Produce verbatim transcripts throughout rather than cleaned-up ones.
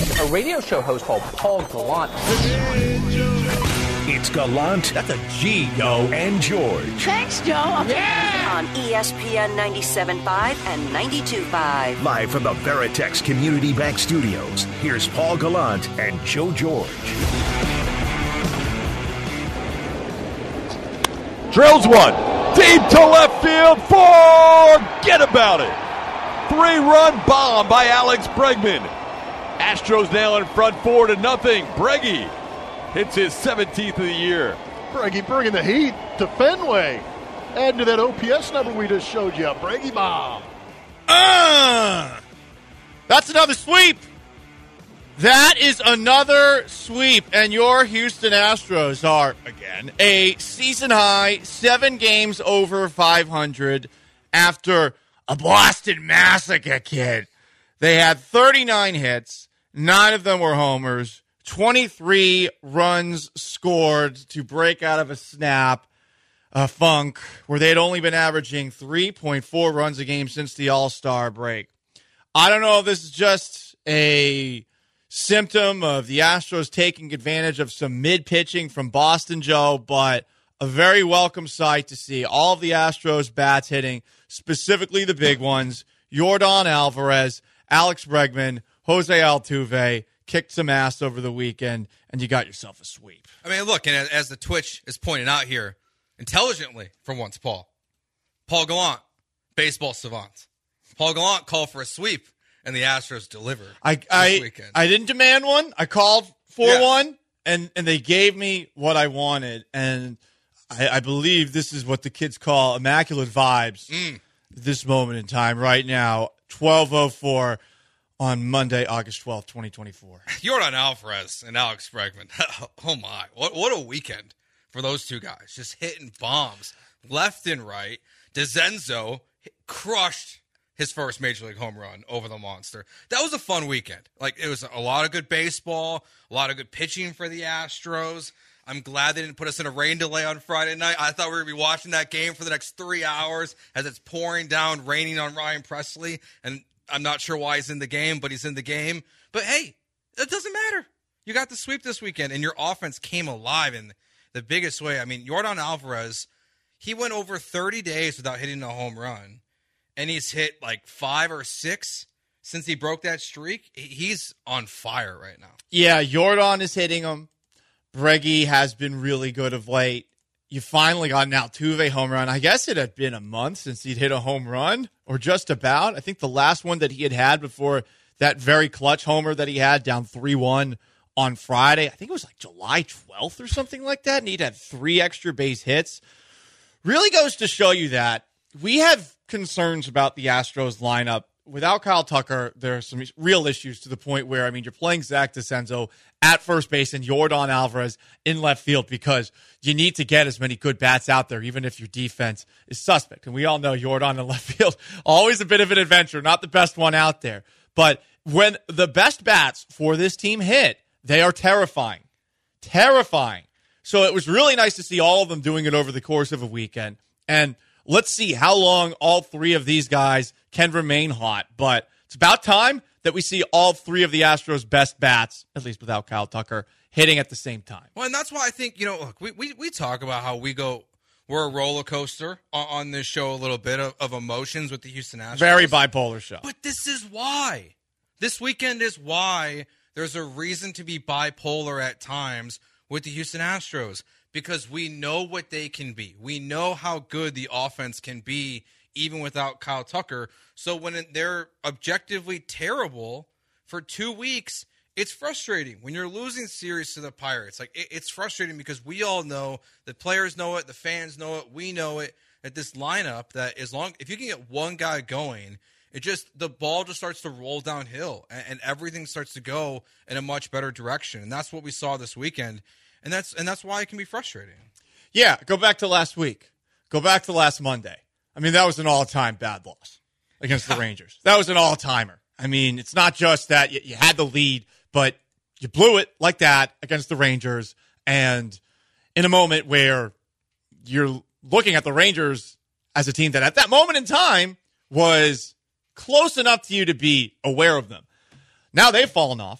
A radio show host called Paul Gallant. It's Gallant. That's a G, yo. And George. Thanks, Joe. Yeah! On E S P N ninety-seven point five and ninety-two point five. Live from the Veritex Community Bank Studios, here's Paul Gallant and Joe George. Drills one. Deep to left field. Forget about it. Three-run bomb by Alex Bregman. Astros now in front four to nothing. Breggy hits his seventeenth of the year. Breggy bringing the heat to Fenway. Adding to that O P S number we just showed you. Breggy bomb. Uh, that's another sweep. That is another sweep. And your Houston Astros are, again, a season-high, seven games over five hundred after a Boston Massacre, kid. They had thirty-nine hits. Nine of them were homers. twenty-three runs scored to break out of a snap, a funk, where they had only been averaging three point four runs a game since the All-Star break. I don't know if this is just a symptom of the Astros taking advantage of some mid-pitching from Boston, Joe, but a very welcome sight to see all of the Astros bats hitting, specifically the big ones. Yordan Alvarez, Alex Bregman, Jose Altuve kicked some ass over the weekend, and you got yourself a sweep. I mean, look, and as the Twitch is pointing out here, intelligently for once, Paul. Paul Gallant, baseball savant. Paul Gallant called for a sweep, and the Astros delivered I, this I, weekend. I didn't demand one. I called for yeah. one, and, and they gave me what I wanted, and I, I believe this is what the kids call immaculate vibes Mm. this moment in time right now, twelve oh four on Monday, August twelfth, twenty twenty-four. Yordan Alvarez and Alex Bregman. Oh, my. What, what a weekend for those two guys. Just hitting bombs left and right. DeZenzo crushed his first Major League home run over the monster. That was a fun weekend. Like, it was a lot of good baseball, a lot of good pitching for the Astros. I'm glad they didn't put us in a rain delay on Friday night. I thought we were going to be watching that game for the next three hours as it's pouring down, raining on Ryan Presley. And I'm not sure why he's in the game, but he's in the game. But, hey, it doesn't matter. You got the sweep this weekend, and your offense came alive in the biggest way. I mean, Yordan Alvarez, he went over thirty days without hitting a home run, and he's hit like five or six since he broke that streak. He's on fire right now. Yeah, Yordan is hitting him. Breggy has been really good of late. You finally got an Altuve home run. I guess it had been a month since he'd hit a home run, or just about. I think the last one that he had had before that very clutch homer that he had down three one on Friday, I think it was like July twelfth or something like that, and he'd had three extra base hits. Really goes to show you that we have concerns about the Astros lineup. Without Kyle Tucker, there are some real issues to the point where, I mean, you're playing Zach DeCenzo at first base and Yordan Alvarez in left field because you need to get as many good bats out there, even if your defense is suspect. And we all know Yordan in left field, always a bit of an adventure, not the best one out there. But when the best bats for this team hit, they are terrifying. Terrifying. So it was really nice to see all of them doing it over the course of a weekend. And let's see how long all three of these guys can remain hot. But it's about time that we see all three of the Astros' best bats, at least without Kyle Tucker, hitting at the same time. Well, and that's why I think, you know, look, we, we, we talk about how we go, we're a roller coaster on, on this show, a little bit of, of emotions with the Houston Astros. Very bipolar show. But this is why. This weekend is why there's a reason to be bipolar at times with the Houston Astros, because we know what they can be. We know how good the offense can be even without Kyle Tucker. So when they're objectively terrible for two weeks, it's frustrating. When you're losing series to the Pirates, like it's frustrating because we all know, the players know it, the fans know it, we know it, that this lineup, that as long, if you can get one guy going, it just, the ball just starts to roll downhill and, and everything starts to go in a much better direction. And that's what we saw this weekend. And that's and that's why it can be frustrating. Yeah, go back to last week. Go back to last Monday. I mean, that was an all-time bad loss against the Rangers. That was an all-timer. I mean, it's not just that you, you had the lead, but you blew it like that against the Rangers. And in a moment where you're looking at the Rangers as a team that at that moment in time was close enough to you to be aware of them. Now they've fallen off.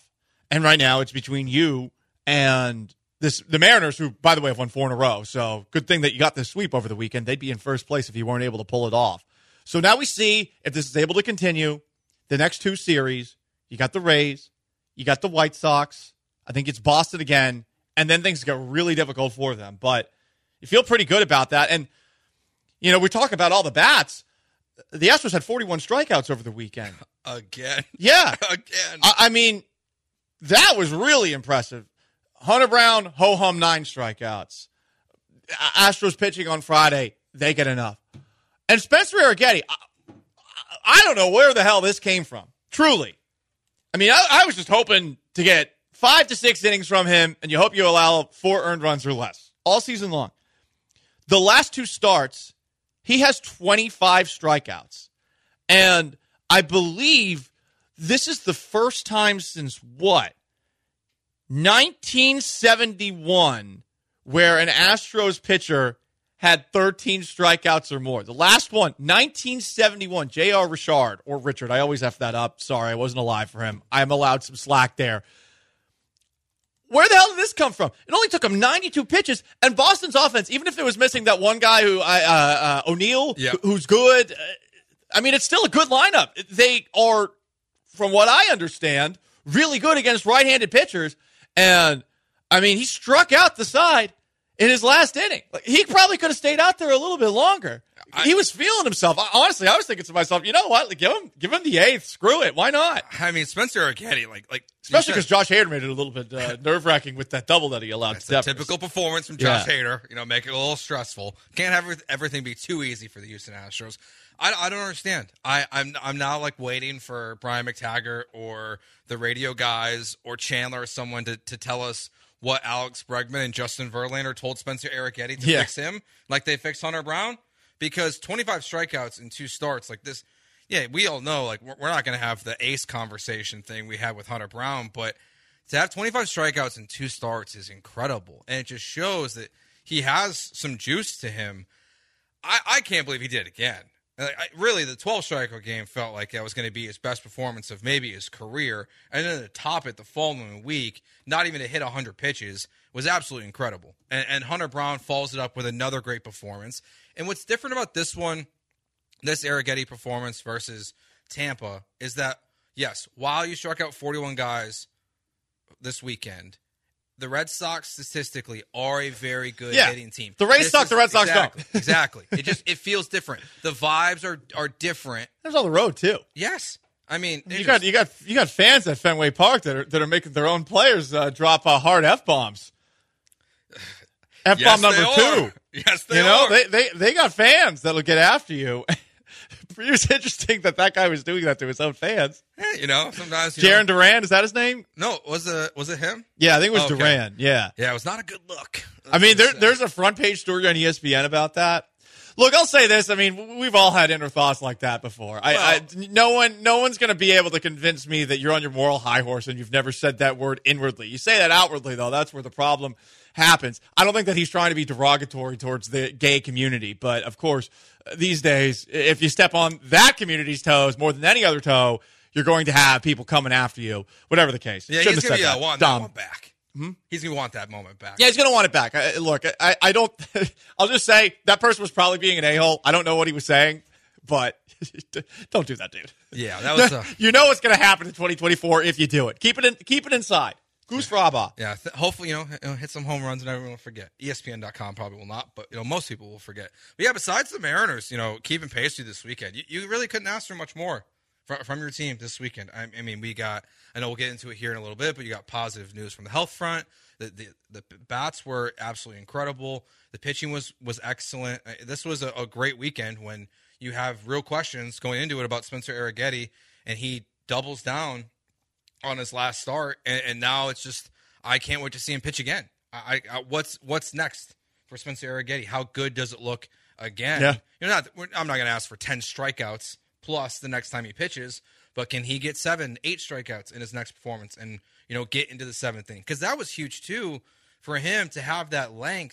And right now it's between you and this the Mariners, who, by the way, have won four in a row. So good thing that you got this sweep over the weekend. They'd be in first place if you weren't able to pull it off. So now we see if this is able to continue the next two series. You got the Rays. You got the White Sox. I think it's Boston again. And then things get really difficult for them. But you feel pretty good about that. And, you know, we talk about all the bats. The Astros had forty-one strikeouts over the weekend. Again. Yeah. Again. I, I mean, that was really impressive. Hunter Brown, ho-hum, nine strikeouts. Astros pitching on Friday, they get enough. And Spencer Arrighetti, I, I don't know where the hell this came from. Truly. I mean, I, I was just hoping to get five to six innings from him, and you hope you allow four earned runs or less all season long. The last two starts, he has twenty-five strikeouts. And I believe this is the first time since what? nineteen seventy-one, where an Astros pitcher had thirteen strikeouts or more. The last one, nineteen seventy-one, J R. Richard, or Richard. I always F that up. Sorry, I wasn't alive for him. I'm allowed some slack there. Where the hell did this come from? It only took him ninety-two pitches, and Boston's offense, even if it was missing that one guy who, uh, uh, O'Neill, Yep. who's good, uh, I mean, it's still a good lineup. They are, from what I understand, really good against right-handed pitchers. And, I mean, he struck out the side in his last inning. Like, he probably could have stayed out there a little bit longer. I, he was feeling himself. I, honestly, I was thinking to myself, you know what? Like, give him give him the eighth. Screw it. Why not? I mean, Spencer Arrighetti, like, like Especially because Josh Hader made it a little bit uh, nerve-wracking with that double that he allowed. It's to a typical performance from Josh Yeah. Hader. You know, make it a little stressful. Can't have everything be too easy for the Houston Astros. I, I don't understand. I, I'm I'm now like waiting for Brian McTaggart or the radio guys or Chandler or someone to, to tell us what Alex Bregman and Justin Verlander told Spencer Arrighetti to Yeah. fix him, like they fixed Hunter Brown. Because twenty-five strikeouts in two starts like this, yeah, we all know like we're, we're not going to have the ace conversation thing we had with Hunter Brown, but to have twenty-five strikeouts in two starts is incredible, and it just shows that he has some juice to him. I, I can't believe he did it again. Like, I, really, the twelve strikeout game felt like that was going to be his best performance of maybe his career, and then to top it the following week, not even to hit one hundred pitches, was absolutely incredible. And, and Hunter Brown follows it up with another great performance. And what's different about this one, this Arrighetti performance versus Tampa, is that, yes, while you struck out forty-one guys this weekend, the Red Sox statistically are a very good Yeah. hitting team. The Rays This suck, is- the Red Sox exactly, don't. Exactly. It just it feels different. The vibes are are different. There's on the road too. Yes. I mean, You got you got you got fans at Fenway Park that are that are making their own players uh, drop uh, hard f bombs. F bomb yes, number they two. are. Yes, they You know are. they, they they got fans that'll get after you. It was interesting that that guy was doing that to his own fans. Yeah, you know, sometimes you Jaron know, Duran, is that his name? No, was it was it him? Yeah, I think it was Okay. Duran. Yeah. Yeah, it was not a good look. I mean, there, there's a front page story on E S P N about that. Look, I'll say this. I mean, we've all had inner thoughts like that before. I, I, no one, no one's going to be able to convince me that you're on your moral high horse and you've never said that word inwardly. You say that outwardly, though. That's where the problem happens. I don't think that he's trying to be derogatory towards the gay community. But, of course, these days, if you step on that community's toes more than any other toe, you're going to have people coming after you, whatever the case. Yeah, Shouldn't he's have gonna said be that. uh, want Dumb. that one back. Hmm? He's gonna want that moment back. Yeah, he's going to want it back. I, look, I, I don't – I'll just say that person was probably being an a-hole. I don't know what he was saying, but don't do that, dude. Yeah, that was. Uh, You know what's going to happen in twenty twenty-four if you do it. Keep it in, keep it inside. Goose Fraba. yeah, th- hopefully you know hit- hit some home runs and everyone will forget. E S P N dot com probably will not, but you know most people will forget. But yeah, besides the Mariners, you know, keeping pace with this weekend, you, you really couldn't ask for much more from, from your team this weekend. I, I mean, we got. I know we'll get into it here in a little bit, but you got positive news from the health front. The, the the bats were absolutely incredible. The pitching was was excellent. Uh, This was a, a great weekend when you have real questions going into it about Spencer Arrighetti, and he doubles down on his last start, and, and now it's just I can't wait to see him pitch again. I, I what's what's next for Spencer Arrighetti? How good does it look again? Yeah. You're not. We're, I'm not going to ask for ten strikeouts plus the next time he pitches, but can he get seven, eight strikeouts in his next performance and you know get into the seventh inning? Because that was huge too for him to have that length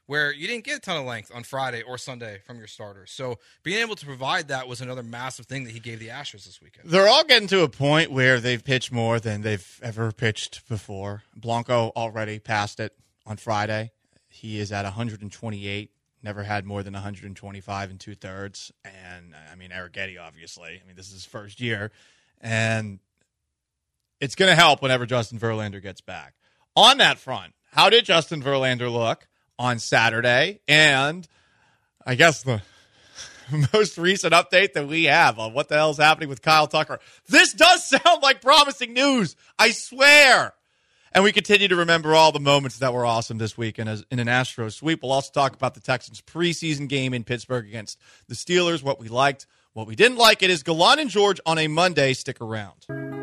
where you didn't get a ton of length on Friday or Sunday from your starters. So being able to provide that was another massive thing that he gave the Astros this weekend. They're all getting to a point where they've pitched more than they've ever pitched before. Blanco already passed it on Friday. He is at one hundred twenty-eight. Never had more than one hundred twenty-five and two-thirds. And, I mean, Arrighetti, obviously. I mean, this is his first year. And it's going to help whenever Justin Verlander gets back. On that front, how did Justin Verlander look on Saturday? And I guess the most recent update that we have on what the hell is happening with Kyle Tucker. This does sound like promising news. I swear. And we continue to remember all the moments that were awesome this week in, a, in an Astros sweep. We'll also talk about the Texans' preseason game in Pittsburgh against the Steelers, what we liked, what we didn't like. It is Gallant and George on a Monday. Stick around.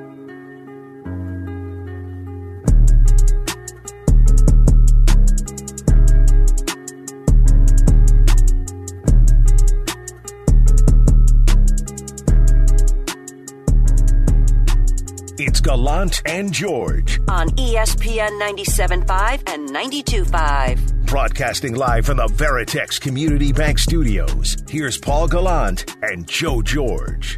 It's Gallant and George on E S P N ninety-seven point five and ninety-two point five. Broadcasting live from the Veritex Community Bank Studios. Here's Paul Gallant and Joe George.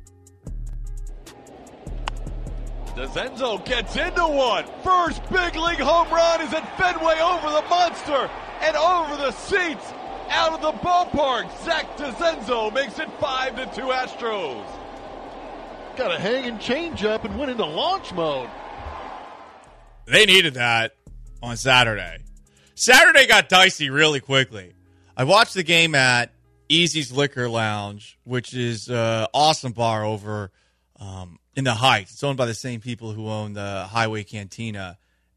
DeZenzo gets into one. First big league home run is at Fenway over the monster and over the seats. Out of the ballpark, Zach DeZenzo makes it five to two Astros. Got a hanging changeup and went into launch mode. They needed that on Saturday. Saturday got dicey really quickly. I watched the game at Easy's Liquor Lounge, which is an awesome bar over um, in the Heights. It's owned by the same people who own the Highway Cantina.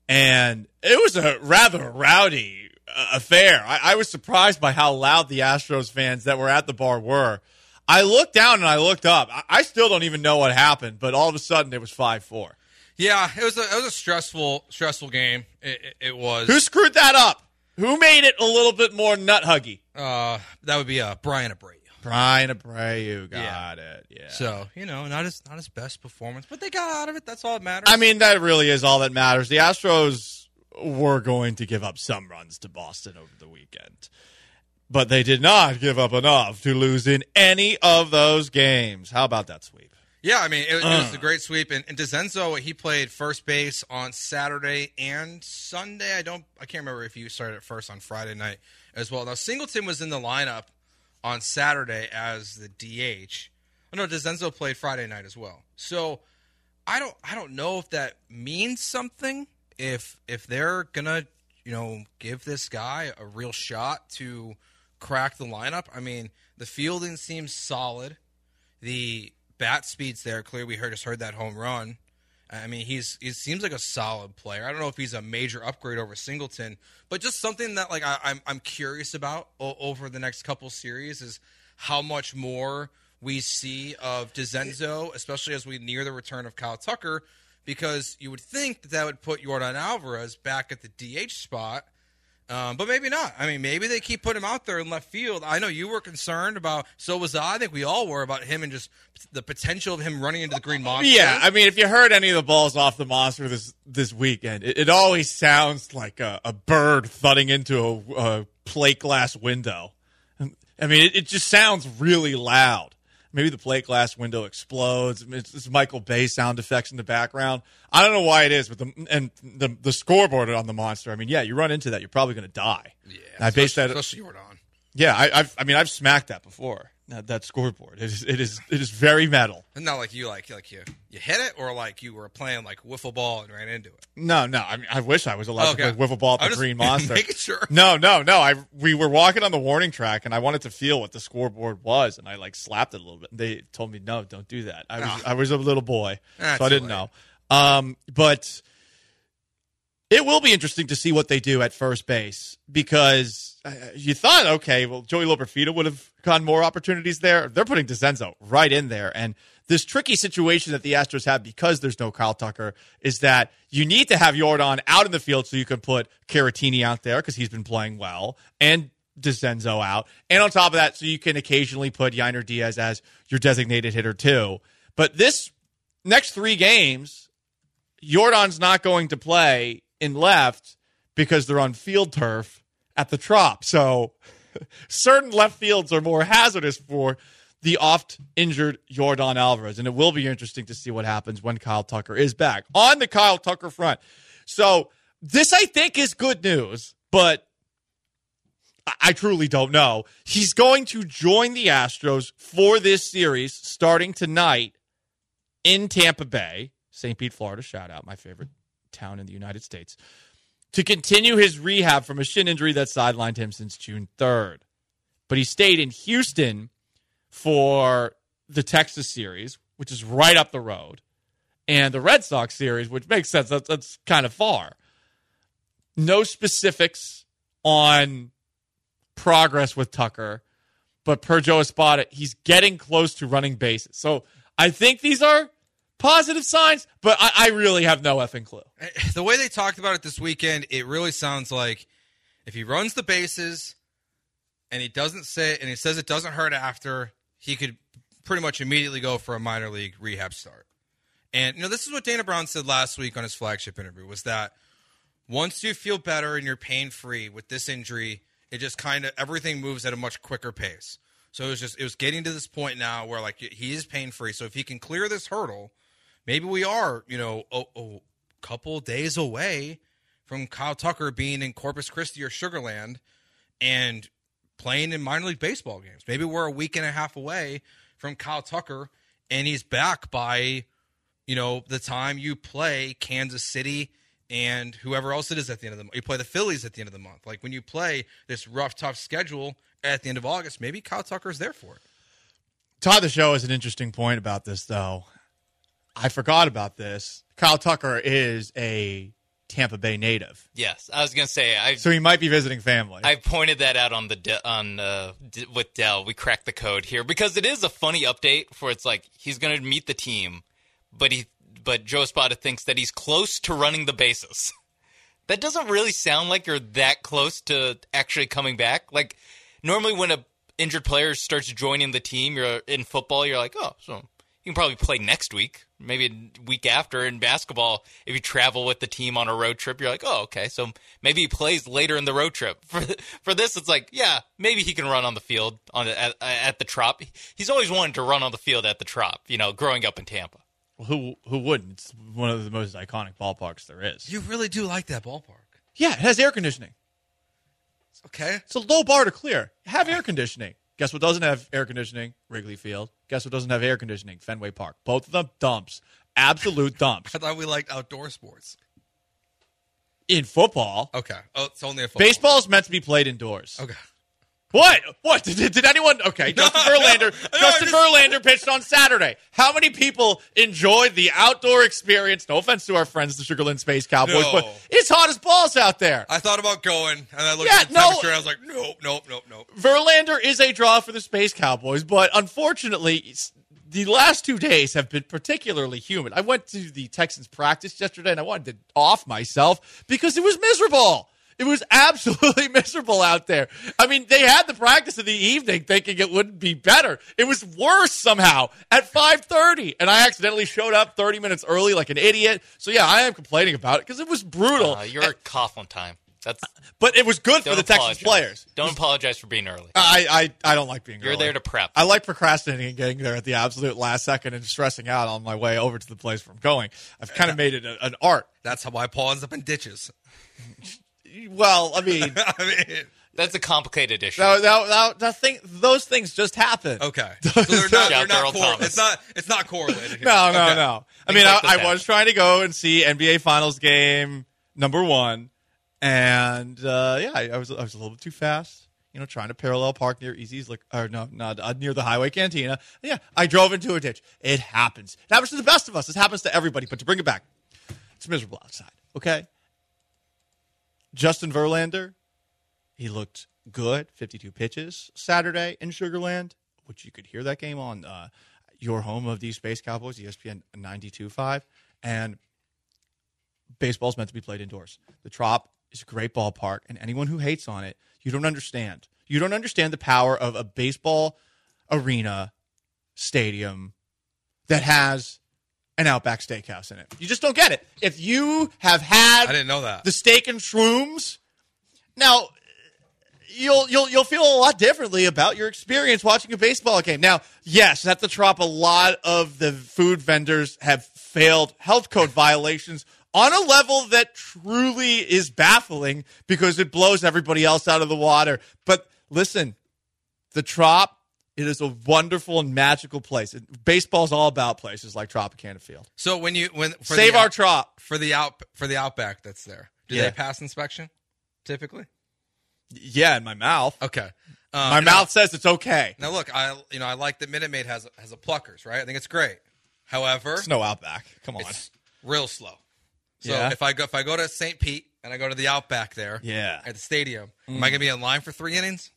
And it was a rather rowdy uh, affair. I, I was surprised by how loud the Astros fans that were at the bar were. I looked down and I looked up. I still don't even know what happened, but all of a sudden it was five four. Yeah, it was a, it was a stressful stressful game. It, it, it was. Who screwed that up? Who made it a little bit more nut huggy? Uh, that would be uh, Brian Abreu. Brian Abreu, got yeah. it. Yeah. So you know, not his not his best performance, but they got out of it. That's all that matters. I mean, that really is all that matters. The Astros were going to give up some runs to Boston over the weekend. But they did not give up enough to lose in any of those games. How about that sweep? Yeah, I mean, it, uh. it was a great sweep. And, and DeZenzo, he played first base on Saturday and Sunday. I don't, I can't remember if he started at first on Friday night as well. Now, Singleton was in the lineup on Saturday as the D H. Oh, no, DeZenzo played Friday night as well. So I don't, I don't know if that means something. If if they're gonna, you know, give this guy a real shot to crack the lineup. I mean, the fielding seems solid. The bat speed's there. Clearly, we heard just heard that home run. I mean, he's he seems like a solid player. I don't know if he's a major upgrade over Singleton, but just something that like I, I'm I'm curious about o- over the next couple series is how much more we see of DeZenzo, especially as we near the return of Kyle Tucker, because you would think that that would put Yordan Alvarez back at the D H spot. Um, but maybe not. I mean, maybe they keep putting him out there in left field. I know you were concerned about, so was I. I think we all were about him and just the potential of him running into the Green Monster. Yeah, I mean, if you heard any of the balls off the Monster this this weekend, it, it always sounds like a, a bird thudding into a, a plate glass window. I mean, it, it just sounds really loud. Maybe the plate glass window explodes. It's, it's Michael Bay sound effects in the background. I don't know why it is, but the and the the scoreboard on the Monster. I mean, yeah, you run into that, you're probably going to die. Yeah, I base that. Especially Yordan. Yeah, I, I've. I mean, I've smacked that before. That, that scoreboard. It is. It is. It is very metal. And not like you like like you you hit it, or like you were playing like wiffle ball and ran into it. No, no. I mean, I wish I was allowed okay. to play wiffle ball at the Green Monster. Making sure. No, no, no. I we were walking on the warning track, and I wanted to feel what the scoreboard was, and I like slapped it a little bit. They told me, no, don't do that. I was oh. I was a little boy, That's so I didn't late. know. Um, but it will be interesting to see what they do at first base, because you thought, okay, well, Joey Loperfido would have gotten more opportunities there. They're putting DeZenzo right in there. And this tricky situation that the Astros have because there's no Kyle Tucker is that you need to have Yordan out in the field so you can put Caratini out there because he's been playing well, and DeZenzo out. And on top of that, so you can occasionally put Yainer Diaz as your designated hitter too. But this next three games, Yordan's not going to play in left because they're on field turf at the Trop. So certain left fields are more hazardous for the oft-injured Yordan Alvarez, and it will be interesting to see what happens when Kyle Tucker is back. On the Kyle Tucker front, so this, I think, is good news, but I, I truly don't know. He's going to join the Astros for this series starting tonight in Tampa Bay, Saint Pete, Florida. Shout out, my favorite town in the United States, to continue his rehab from a shin injury that sidelined him since June third. But he stayed in Houston for the Texas series, which is right up the road, and the Red Sox series, which makes sense. That's, that's kind of far. No specifics on progress with Tucker, but per Joe Espada, he's getting close to running bases. So I think these are positive signs, but I, I really have no effing clue. The way they talked about it this weekend, it really sounds like if he runs the bases and he doesn't say, and he says it doesn't hurt after, he could pretty much immediately go for a minor league rehab start. And, you know, this is what Dana Brown said last week on his flagship interview, was that once you feel better and you're pain-free with this injury, it just kind of, everything moves at a much quicker pace. So it was just, it was getting to this point now where, like, he is pain-free. So if he can clear this hurdle, maybe we are, you know, a, a couple days away from Kyle Tucker being in Corpus Christi or Sugar Land and playing in minor league baseball games. Maybe we're a week and a half away from Kyle Tucker, and he's back by, you know, the time you play Kansas City and whoever else it is at the end of the month. You play the Phillies at the end of the month. Like, when you play this rough, tough schedule at the end of August, maybe Kyle Tucker's there for it. Todd the Show has an interesting point about this, though. I forgot about this. Kyle Tucker is a Tampa Bay native. Yes, I was going to say. I, so he might be visiting family. I pointed that out on the on uh, with Dell. We cracked the code here because it is a funny update for it's like he's going to meet the team, but he but Joe Espada thinks that he's close to running the bases. That doesn't really sound like you're that close to actually coming back. Like, normally when a injured player starts joining the team, you're in football, you're like, oh, so you can probably play next week, maybe a week after. In basketball, if you travel with the team on a road trip, you're like, oh, okay, so maybe he plays later in the road trip. For for this, it's like, yeah, maybe he can run on the field on at, at the Trop. He's always wanted to run on the field at the Trop, you know, growing up in Tampa. Well, who who wouldn't? It's one of the most iconic ballparks there is. You really do like that ballpark. Yeah, it has air conditioning. Okay. It's a low bar to clear. Have air conditioning. Guess what doesn't have air conditioning? Wrigley Field. Guess what doesn't have air conditioning? Fenway Park. Both of them, dumps. Absolute dumps. I thought we liked outdoor sports. In football. Okay. Oh, it's only a football. Baseball is meant to be played indoors. Okay. What? What? Did, did anyone? Okay, Justin No, Verlander. no, Justin just- Verlander pitched on Saturday. How many people enjoyed the outdoor experience? No offense to our friends, the Sugarland Space Cowboys, No. but it's hot as balls out there. I thought about going, and I looked Yeah, at the no. temperature, and I was like, nope, nope, nope, nope. Verlander is a draw for the Space Cowboys, but unfortunately, it's- the last two days have been particularly humid. I went to the Texans practice yesterday, and I wanted to off myself because it was miserable. It was absolutely miserable out there. I mean, they had the practice in the evening thinking it wouldn't be better. It was worse somehow at five thirty, and I accidentally showed up thirty minutes early like an idiot. So, yeah, I am complaining about it because it was brutal. Uh, you're Coughlin time. That's But it was good for don't the Texans apologize. players. Don't apologize for being early. I, I, I don't like being You're early. there to prep. I like procrastinating and getting there at the absolute last second and stressing out on my way over to the place where I'm going. I've kind of made it a, an art. That's how why Paul ends up in ditches. Well, I mean, I mean, That's a complicated issue. that, that, that, that thing, those things just happen. okay. So they're not, they're Shout not Earl cor- Thomas. it's not it's not correlated here. No, no, Okay. no. I Things mean, like this I, I happen. was trying to go and see N B A Finals game number one, and uh, yeah, I, I was I was a little bit too fast. You know, trying to parallel park near Easy's, like, or no, not uh, near the Highway Cantina. Yeah, I drove into a ditch. It happens. It happens to the best of us. This happens to everybody. But to bring it back, it's miserable outside. Okay. Justin Verlander, he looked good. fifty-two pitches Saturday in Sugarland, which you could hear that game on uh, your home of these Space Cowboys, E S P N ninety-two point five. And baseball's meant to be played indoors. The Trop is a great ballpark, and anyone who hates on it, you don't understand. You don't understand the power of a baseball arena stadium that has an Outback Steakhouse in it. You just don't get it. If you have had I didn't know that. the steak and shrooms, now you'll you'll you'll feel a lot differently about your experience watching a baseball game. Now, yes, at the Trop, a lot of the food vendors have failed health code violations on a level that truly is baffling because it blows everybody else out of the water. But listen, the Trop, it is a wonderful and magical place. It, baseball's all about places like Tropicana Field. So when you when for save the our out, Trop for the out for the Outback that's there, do Yeah. they pass inspection typically? Yeah, in my mouth. Okay. Um, My now- mouth says it's okay. Now look, I you know I like that Minute Maid has has a Pluckers, right? I think it's great. However, It's no Outback. Come on. it's real slow. So Yeah. if I go if I go to Saint Pete and I go to the Outback there, Yeah. at the stadium, am I gonna be in line for three innings?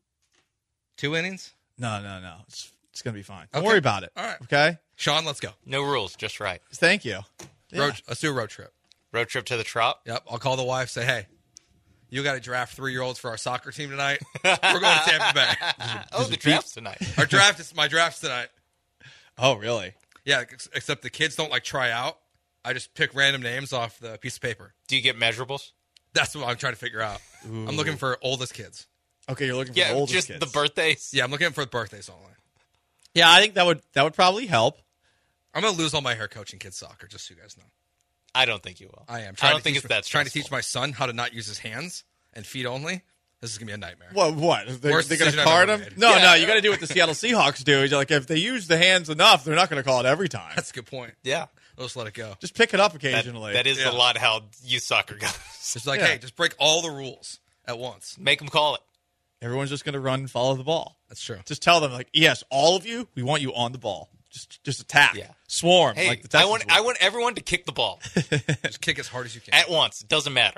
Two innings? No, no, no. It's it's gonna be fine. Don't Okay. worry about it. All right. Okay. Sean, let's go. No rules, just right. Thank you. Yeah. Road, let's do a road trip. Road trip to the Trop. Yep. I'll call the wife. Say, hey, you got to draft three year olds for our soccer team tonight. We're going to Tampa Bay. Oh, the draft's tonight. Our draft is my draft's tonight. Oh, really? Yeah, ex- except the kids don't like try out. I just pick random names off the piece of paper. Do you get measurables? That's what I'm trying to figure out. I'm looking for oldest kids. Okay, you're looking for Yeah, the oldest just kids. the birthdays. Yeah, I'm looking for birthdays only. Yeah, I think that would that would probably help. I'm gonna lose all my hair coaching kids soccer, just so you guys know. I don't think you will. I am. I Trying don't to think teach, it's that trying to stressful. teach my son how to not use his hands and feet only. This is gonna be a nightmare. What? What? They, Worst they're going to decision I've card ever them? made. No, Yeah. no. You got to do what the Seattle Seahawks do. You're like, if they use the hands enough, they're not going to call it every time. That's a good point. Yeah. We'll just let it go. Just pick it up That, occasionally. that is Yeah. a lot how youth soccer goes. It's like, Yeah. hey, just break all the rules at once. Make them call it. Everyone's just going to run and follow the ball. That's true. Just tell them, like, yes, all of you, we want you on the ball. Just, just attack. Yeah. Swarm. Hey, like the I Texans want would. I want everyone to kick the ball Just kick as hard as you can. at once. It doesn't matter.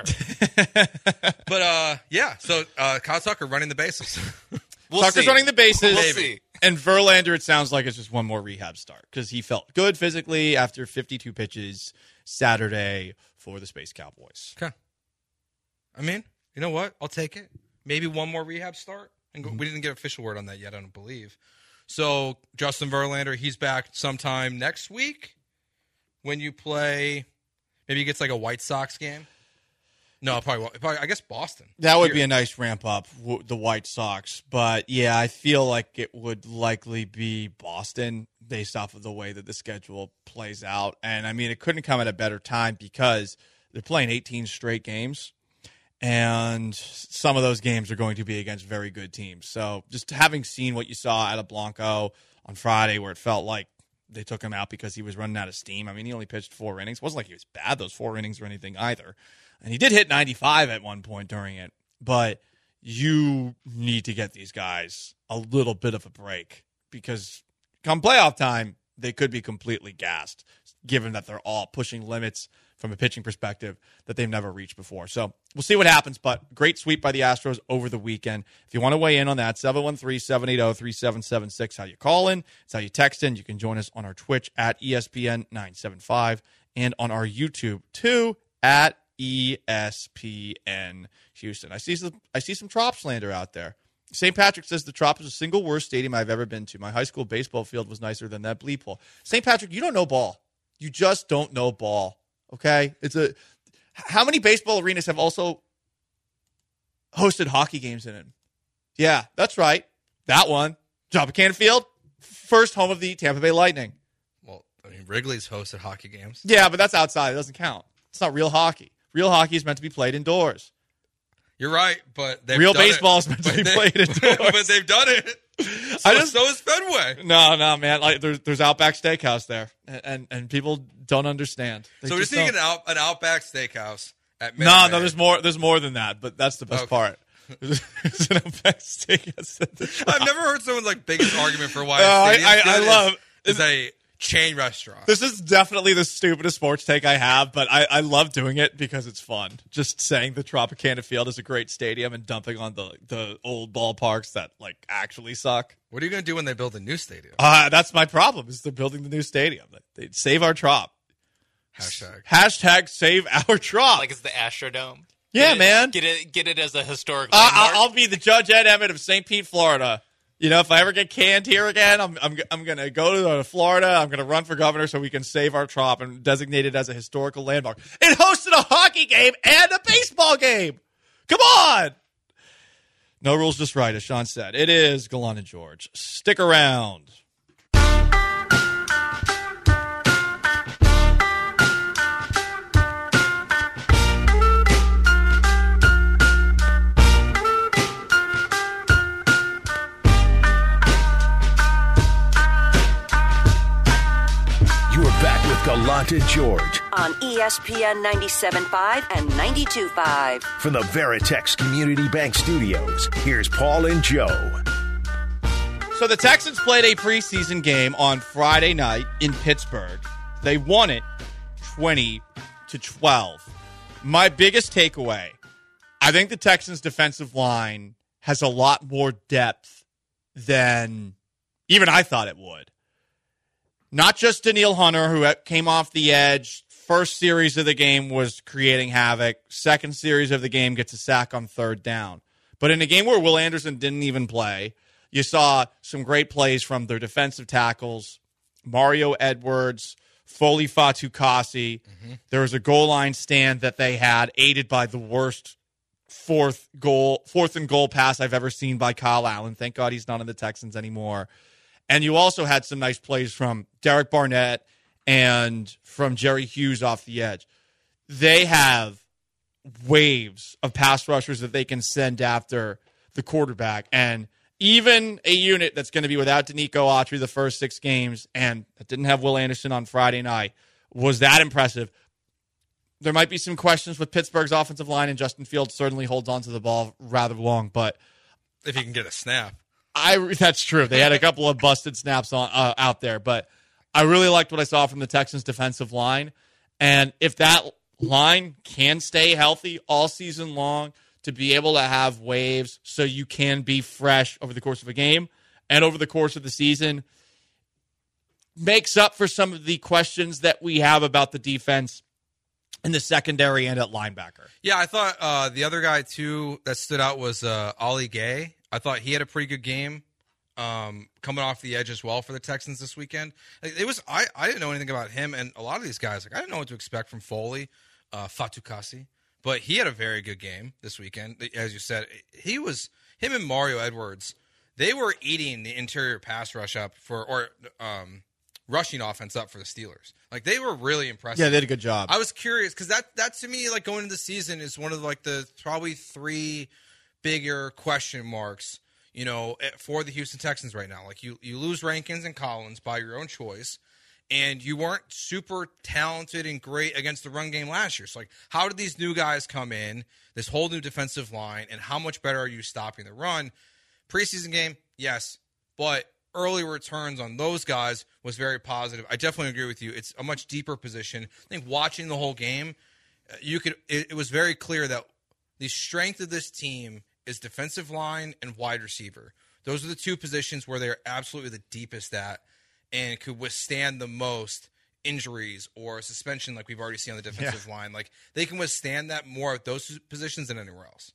But uh, yeah. So uh, Kyle Tucker running the bases. We'll Tucker's see. running the bases. We'll see. And Verlander, it sounds like it's just one more rehab start because he felt good physically after fifty-two pitches Saturday for the Space Cowboys. Okay. I mean, you know what? I'll take it. Maybe one more rehab start. And go, we didn't get official word on that yet, I don't believe. So Justin Verlander, he's back sometime next week when you play. Maybe he gets like a White Sox game. No, probably, won't. Probably I guess Boston. That would Here. be a nice ramp up, w- the White Sox. But yeah, I feel like it would likely be Boston based off of the way that the schedule plays out. And I mean, it couldn't come at a better time because they're playing eighteen straight games. And some of those games are going to be against very good teams. So just having seen what you saw out of Blanco on Friday where it felt like they took him out because he was running out of steam. I mean, he only pitched four innings. It wasn't like he was bad, those four innings or anything either. And he did hit ninety-five at one point during it. But you need to get these guys a little bit of a break because come playoff time, they could be completely gassed, given that they're all pushing limits from a pitching perspective that they've never reached before. So we'll see what happens, but great sweep by the Astros over the weekend. If you want to weigh in on that, seven one three, seven eight zero, three seven seven six, how you call in. It's how you text in. You can join us on our Twitch at E S P N nine seventy-five and on our YouTube too at E S P N Houston. I see some, I see some Trop slander out there. Saint Patrick says the Trop is the single worst stadium I've ever been to. My high school baseball field was nicer than that bleep hole. Saint Patrick, you don't know ball. You just don't know ball. Okay? It's a how many baseball arenas have also hosted hockey games in it? Yeah, that's right. That one. Tropicana Field, first home of the Tampa Bay Lightning. Well, I mean, Wrigley's hosted hockey games. Yeah, but that's outside. It doesn't count. It's not real hockey. Real hockey is meant to be played indoors. You're right, but they've Real done baseball it. is meant to But be they- played indoors. But they've done it. So, I just- so is Fenway. No, no, man. Like there's there's Outback Steakhouse there, and and, and people don't understand. They So we're just don't. thinking an, out, an Outback Steakhouse at Minute No, Maid. no. There's more. There's more than that, but that's the best Okay. part. There's an Outback Steakhouse at the Trop. I've never heard someone's like biggest argument for why. Oh, a I- stadium's I- I good love- is, is a chain restaurant. This is definitely the stupidest sports take I have, but I, I love doing it because it's fun. Just saying the Tropicana Field is a great stadium and dumping on the, the old ballparks that like actually suck. What are you going to do when they build a new stadium? Uh, that's my problem. Is they're building the new stadium. They save our Trop. Hashtag. Hashtag save our Trop. Like it's the Astrodome. Yeah, Get it- man. Get it, get it as a historic Uh, landmark. I'll, I'll be the Judge Ed Emmett of Saint Pete, Florida. You know, if I ever get canned here again, I'm I'm I'm gonna go to Florida. I'm gonna run for governor so we can save our Trop and designate it as a historical landmark. It hosted a hockey game and a baseball game. Come on. No rules, just right, as Sean said. It is Gallant and George. Stick around. Gallant and George on E S P N ninety-seven point five and ninety-two point five. From the Veritex Community Bank Studios, here's Paul and Joe. So the Texans played a preseason game on Friday night in Pittsburgh. They won it twenty to twelve. My biggest takeaway, I think the Texans' defensive line has a lot more depth than even I thought it would. Not just Danielle Hunter, who came off the edge. First series of the game was creating havoc. Second series of the game gets a sack on third down. But in a game where Will Anderson didn't even play, you saw some great plays from their defensive tackles, Mario Edwards, Foley Fatukasi. Mm-hmm. There was a goal line stand that they had, aided by the worst fourth goal, fourth and goal pass I've ever seen by Kyle Allen. Thank God he's not on the Texans anymore. And you also had some nice plays from Derek Barnett and from Jerry Hughes off the edge. They have waves of pass rushers that they can send after the quarterback. And even a unit that's going to be without Danico Autry the first six games and that didn't have Will Anderson on Friday night was that impressive. There might be some questions with Pittsburgh's offensive line, and Justin Fields certainly holds on to the ball rather long. But if he can get a snap. I, that's true. They had a couple of busted snaps on uh, out there, but I really liked what I saw from the Texans' defensive line. And if that line can stay healthy all season long to be able to have waves so you can be fresh over the course of a game and over the course of the season, makes up for some of the questions that we have about the defense in the secondary and at linebacker. Yeah, I thought uh, the other guy, too, that stood out was uh, Ali Gay. I thought he had a pretty good game um, coming off the edge as well for the Texans this weekend. It was I, I didn't know anything about him, and a lot of these guys, like I didn't know what to expect from Foley, uh, Fatukasi, but he had a very good game this weekend. As you said, he was him and Mario Edwards. They were eating the interior pass rush up for or um, rushing offense up for the Steelers. Like they were really impressive. Yeah, they did a good job. I was curious because that that to me, like going into the season, is one of like the probably three bigger question marks, you know, for the Houston Texans right now. Like you, you lose Rankins and Collins by your own choice, and you weren't super talented and great against the run game last year. So, like, how did these new guys come in, this whole new defensive line, and how much better are you stopping the run? Preseason game, yes, but early returns on those guys was very positive. I definitely agree with you. It's a much deeper position. I think watching the whole game, you could. It, it was very clear that the strength of this team is defensive line and wide receiver. Those are the two positions where they're absolutely the deepest at and could withstand the most injuries or suspension like we've already seen on the defensive yeah. line. Like they can withstand that more at those positions than anywhere else.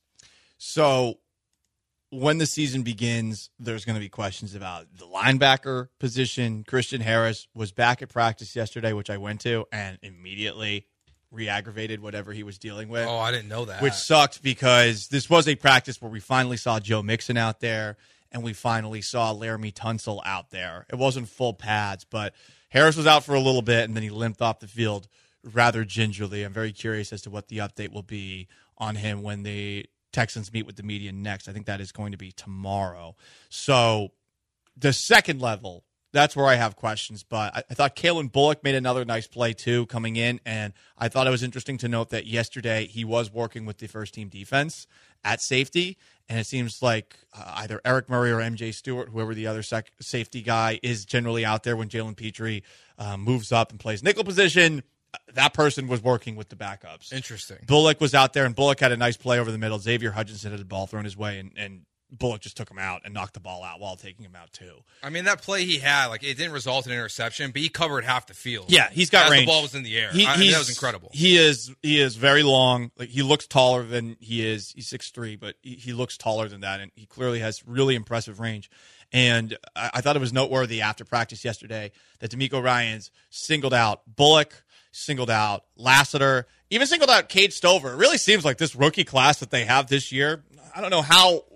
So when the season begins, there's going to be questions about the linebacker position. Christian Harris was back at practice yesterday, which I went to, and immediately re-aggravated whatever he was dealing with. Oh, I didn't know that. Which sucked because this was a practice where we finally saw Joe Mixon out there and we finally saw Laramie Tunsil out there. It wasn't full pads, but Harris was out for a little bit and then he limped off the field rather gingerly. I'm very curious as to what the update will be on him when the Texans meet with the media next. I think that is going to be tomorrow. So the second level, that's where I have questions, but I, I thought Kalen Bullock made another nice play, too, coming in, and I thought it was interesting to note that yesterday he was working with the first-team defense at safety, and it seems like uh, either Eric Murray or M J Stewart, whoever the other sec- safety guy, is generally out there when Jalen Petrie uh, moves up and plays nickel position. That person was working with the backups. Interesting. Bullock was out there, and Bullock had a nice play over the middle. Xavier Hutchinson had a ball thrown his way, and, and Bullock just took him out and knocked the ball out while taking him out, too. I mean, that play he had, like, it didn't result in an interception, but he covered half the field. Yeah, he's got as range. The ball was in the air. He, I mean, that was incredible. He is he is very long. Like, he looks taller than he is. He's six three, but he, he looks taller than that, and he clearly has really impressive range. And I, I thought it was noteworthy after practice yesterday that DeMeco Ryans singled out Bullock, singled out Lassiter, even singled out Cade Stover. It really seems like this rookie class that they have this year, I don't know how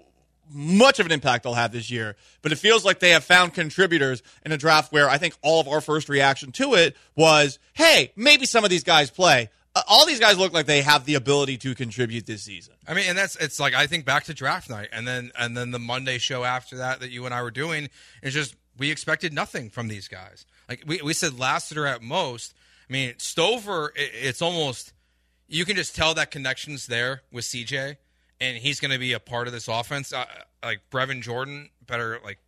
much of an impact they'll have this year, but it feels like they have found contributors in a draft where I think all of our first reaction to it was, hey, maybe some of these guys play. Uh, all these guys look like they have the ability to contribute this season. I mean, and that's it's like I think back to draft night, and then and then the Monday show after that that you and I were doing. It's just we expected nothing from these guys. Like we we said, Lassiter at most. I mean, Stover, it, it's almost you can just tell that connection's there with C J. And he's going to be a part of this offense. Uh, like Brevin Jordan, better like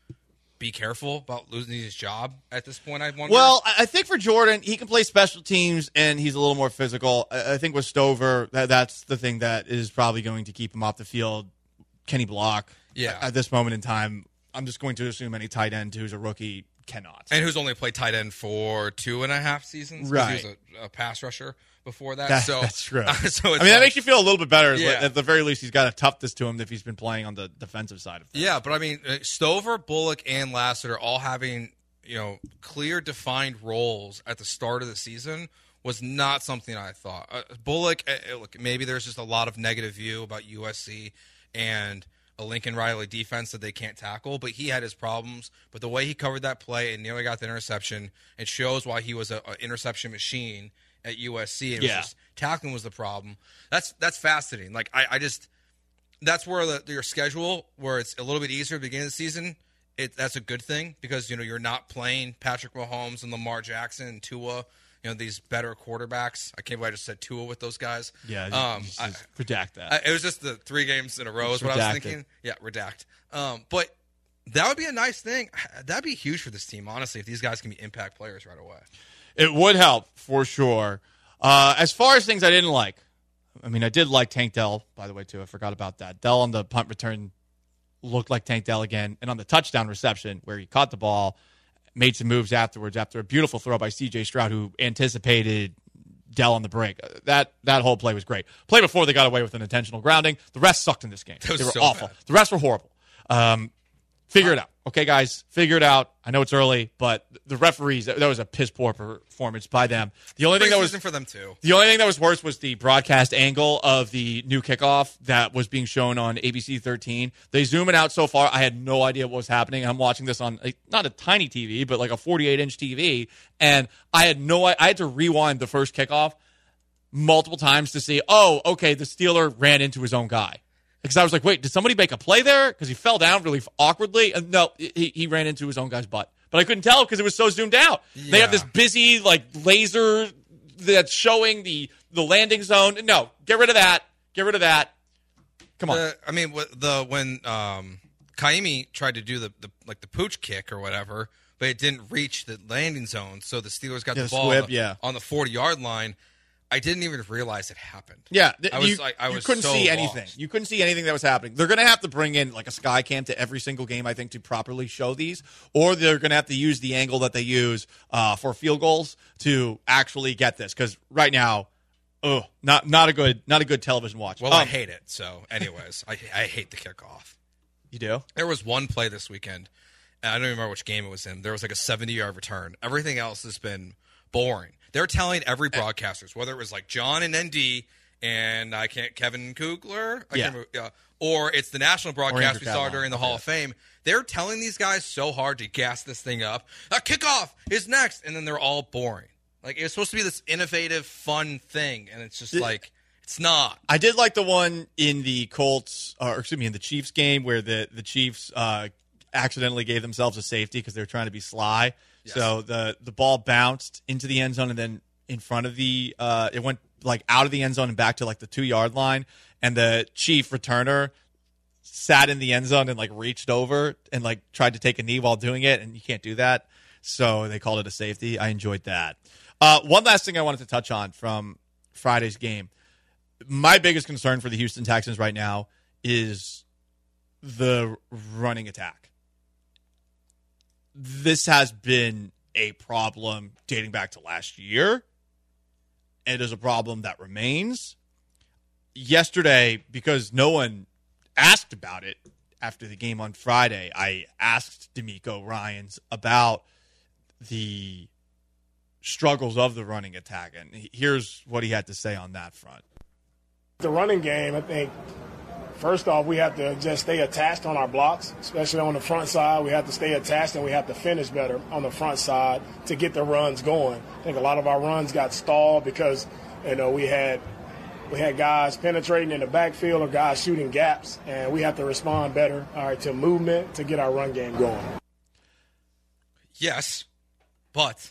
be careful about losing his job at this point. I wonder. Well, I think for Jordan, he can play special teams, and he's a little more physical. I think with Stover, that, that's the thing that is probably going to keep him off the field. Kenny Block. Yeah. At this moment in time, I'm just going to assume any tight end who's a rookie cannot. And who's only played tight end for two and a half seasons. Right. He was a, a pass rusher before that. that so that's true. Uh, so it's I mean, like, that makes you feel a little bit better. Yeah. At the very least, he's got a toughness to him if he's been playing on the defensive side of things. Yeah, but I mean, uh, Stover, Bullock, and Lassiter all having, you know, clear defined roles at the start of the season was not something I thought. Uh, Bullock, uh, look, maybe there's just a lot of negative view about U S C and a Lincoln Riley defense that they can't tackle, but he had his problems. But the way he covered that play and nearly got the interception, it shows why he was an interception machine at U S C. It was Yeah. just, tackling was the problem. That's that's fascinating. Like I, I just that's where the, your schedule, where it's a little bit easier at the beginning of the season, it that's a good thing because you know you're not playing Patrick Mahomes and Lamar Jackson and Tua. You know, these better quarterbacks. I can't believe I just said Tua with those guys. Yeah, um, just, I, just redact that. I, it was just the three games in a row is Just what I redact was thinking. Yeah, redact. Um, but that would be a nice thing. That'd be huge for this team, honestly, if these guys can be impact players right away. It would help, for sure. Uh, as far as things I didn't like, I mean, I did like Tank Dell, by the way, too. I forgot about that. Dell on the punt return looked like Tank Dell again. And on the touchdown reception, where he caught the ball, made some moves afterwards after a beautiful throw by C J Stroud, who anticipated Dell on the break. That that whole play was great. Play before they got away with an intentional grounding. The rest sucked in this game. That was They were so awful. bad. The rest were horrible. Um, figure it out. Okay, guys, figure it out. I know it's early, but the referees, that was a piss poor performance by them. The only thing that was Preseason for them too. the only thing that was worse was the broadcast angle of the new kickoff that was being shown on A B C thirteen. They zoom it out so far, I had no idea what was happening. I'm watching this on like, not a tiny T V, but like a forty-eight inch T V, and I had no I had to rewind the first kickoff multiple times to see, oh, okay, the Steeler ran into his own guy. Because I was like, wait, did somebody make a play there? Because he fell down really awkwardly. And no, he, he ran into his own guy's butt. But I couldn't tell because it was so zoomed out. Yeah. They have this busy like laser that's showing the the landing zone. No, get rid of that. Get rid of that. Come on. The, I mean, wh- the when um, Kaimi tried to do the, the like the pooch kick or whatever, but it didn't reach the landing zone, so the Steelers got Yeah, the the ball squib, on, the, yeah. on the forty yard line. I didn't even realize it happened. Yeah, th- I was you, like, I you was couldn't so see anything. lost. You couldn't see anything that was happening. They're going to have to bring in like a sky cam to every single game, I think, to properly show these, or they're going to have to use the angle that they use uh, for field goals to actually get this. Because right now, oh, not not a good not a good television watch. Well, I Um, hate it. So, anyways, I I hate the kickoff. You do? There was one play this weekend, and I don't even remember which game it was in. There was like a seventy yard return. Everything else has been boring. They're telling every broadcasters, whether it was like John and N D and I can't Kevin Kugler, I Yeah. can't remember, uh, or it's the national broadcast we saw Cavanaugh. during the Hall Yeah. of Fame. They're telling these guys so hard to gas this thing up. A kickoff is next, and then they're all boring. Like it's supposed to be this innovative, fun thing, and it's just like it's not. I did like the one in the Colts, or excuse me, in the Chiefs game where the the Chiefs uh, accidentally gave themselves a safety because they were trying to be sly. Yes. So the the ball bounced into the end zone and then in front of the uh, it went like out of the end zone and back to like the two yard line, and the Chief returner sat in the end zone and like reached over and like tried to take a knee while doing it, and you can't do that. So they called it a safety. I enjoyed that. Uh, one last thing I wanted to touch on from Friday's game. My biggest concern for the Houston Texans right now is the running attack. This has been a problem dating back to last year. It is a problem that remains. Yesterday, because no one asked about it after the game on Friday, I asked D'Amico Ryans about the struggles of the running attack, and here's what he had to say on that front. The running game, I think, First off, we have to just stay attached on our blocks, especially on the front side. We have to stay attached, and we have to finish better on the front side to get the runs going. I think a lot of our runs got stalled because, you know, we had we had guys penetrating in the backfield or guys shooting gaps, and we have to respond better, all right, to movement to get our run game going. Yes, but